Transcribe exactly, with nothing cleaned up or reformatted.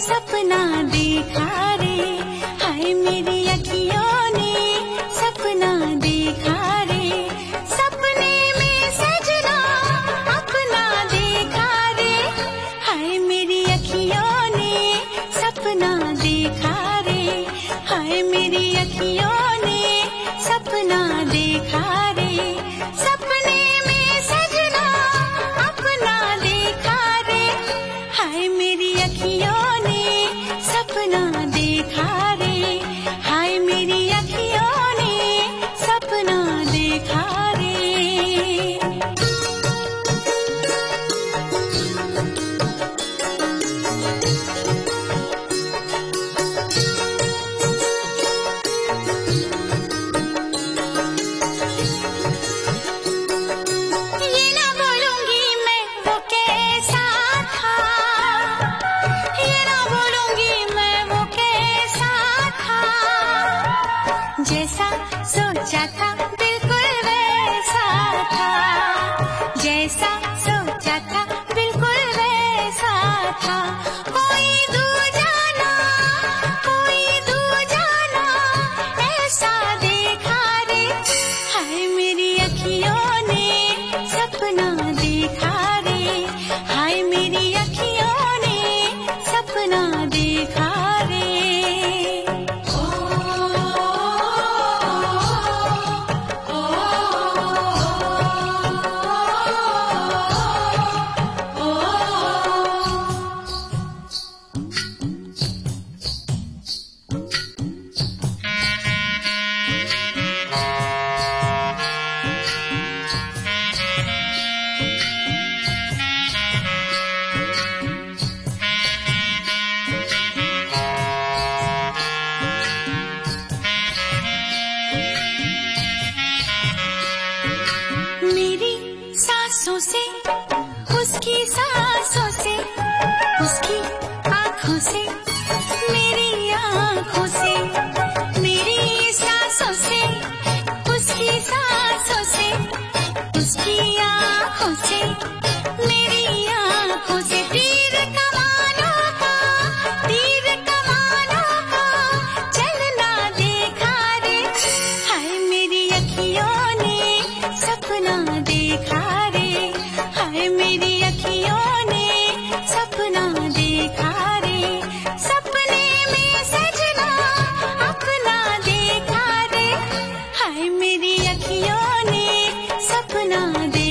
सपना देखा रे, हाय मेरी अखियों ने सपना देखा रे, सपने में सजना अपना देखा रे, हाय मेरी अखियों ने सपना देखा रे, हाय मेरी अखियों ने सपना देखा रे, सपने में सजना अपना देखा रे, हाय मेरी अखियों ने सपना देखा रे, हाय मेरी अखियों ने सपना देखा रे। ये ना बोलूंगी मैं वो कैसा था, ये ना बोलूंगी मैं वो कैसा था, जैसा सोचा था बिल्कुल वैसा था, जैसा सोचा था बिल्कुल वैसा था, कोई दूजा ना, कोई दूजा ना ऐसा देखा रे, हाय मेरी अखियों ने सपना देखा रे, हाय मेरी अखियों ने सपना देखा रे। मेरी सांसों से, उसकी सांसों से, उसकी आँखों से, मेरी आँखों से, मेरी सांसों से, उसकी सांसों से, उसकी आँखों से, मेरी आँखों से, तीर कमानों का, तीर कमानों का चलना देखा रे, हाय मेरी अखियों ने सपना देखा रे, हाय मेरी अखियों ने सपना देखा रे, सपने में सजना अपना देखा रे, हाय मेरी अखियों ने सपना देखा